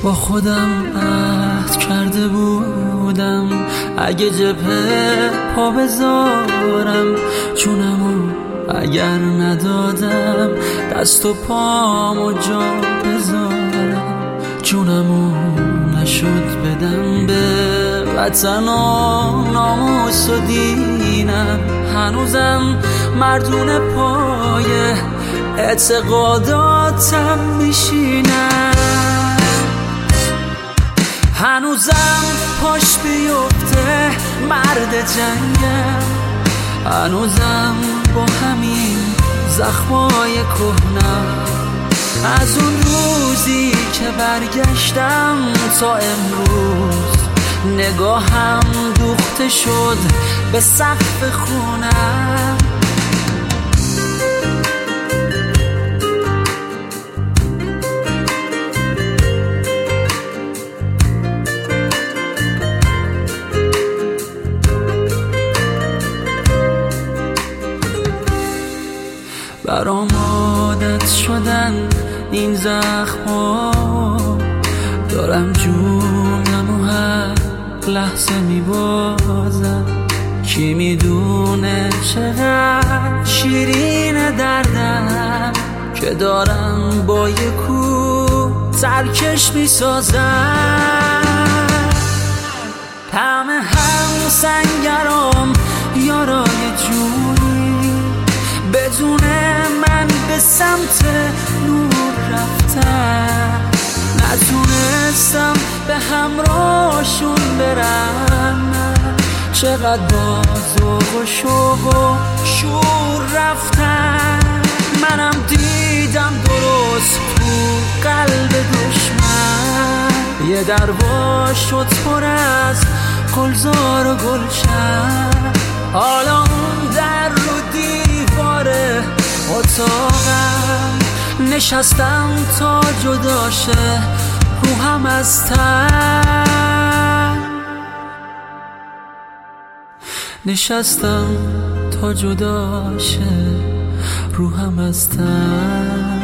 با خودم عهد کرده بودم اگه جبهه پا بذارم جونمو اگر ندادم دست و پامو جا بذارم جونمو نشد بدم به وطن و ناموس و دینم هنوزم مردون پای اعتقاداتم میشینم هنوزم پاش بیفته مرد جنگم هنوزم با همین زخمای کهنم از اون روزی که برگشتم تا امروز نگاهم دوخته شد به سقف خونم برام عادت شدن این زخم‌ها دارم جونمو هر لحظه میبازم کی میدونه چقدر شیرین دردم که دارم با یه کوه ترکش میسازم طعم هم سنگرام یارای جونی بدون من به سمت نور رفتن نتونستم به همراهشون برم چقدر با ذوق و شوق و شور رفتن منم دیدم درست تو قلب دشمن یه دروا شد پر از گلزار و گلشن حالا اون در رو دیواره اتاقم نشستم تا جداشه روحم از تن نشستم تا جداشه روحم از تن